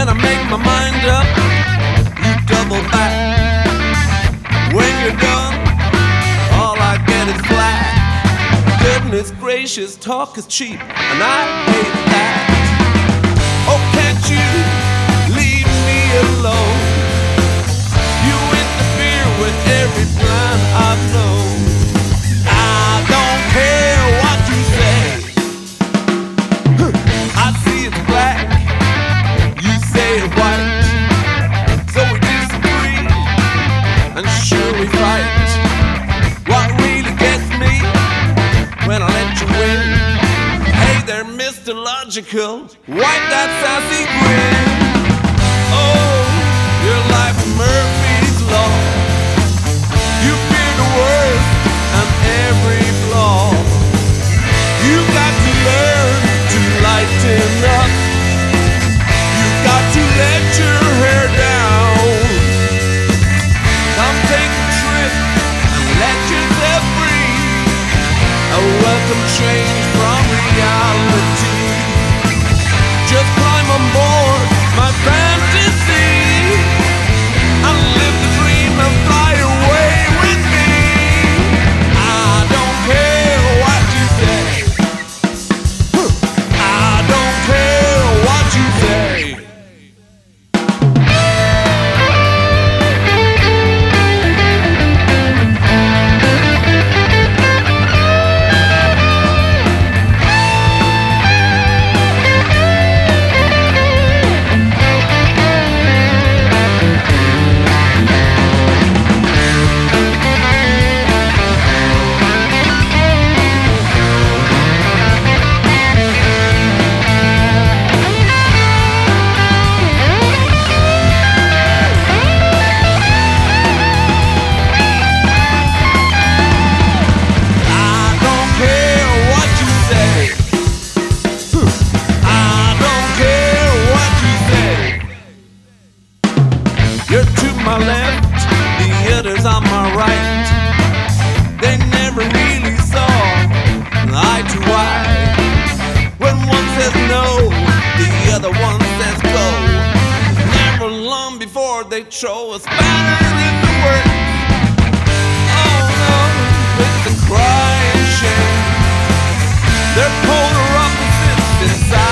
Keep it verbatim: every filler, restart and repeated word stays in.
When I make my mind up, you double back. When you're done, all I get is flat. Goodness gracious, talk is cheap, and I hate that. Oh, can't you leave me alone? You interfere with every plan I've known. I don't care what you say. I see it's black, you say it's white. So we disagree, and sure we fight. What really gets me when I let you win? Hey there, Mister Logical, wipe that sassy grin. Oh, you're like Murphy's Law. You fear the worst and every flaw. You got to learn to lighten up. You got to let your hair down. Come take a trip and let yourself breathe. A welcome change from reality. Just climb on board my fantasy and live the dream and fly away with me. I don't care what you say. I don't care what you say. You're to my left, the others on my right. They never really saw eye to eye. When one says no, the other one says go. Never long before they throw a spanner in the works. Oh no, it's a crying shame. They're polar opposites inside.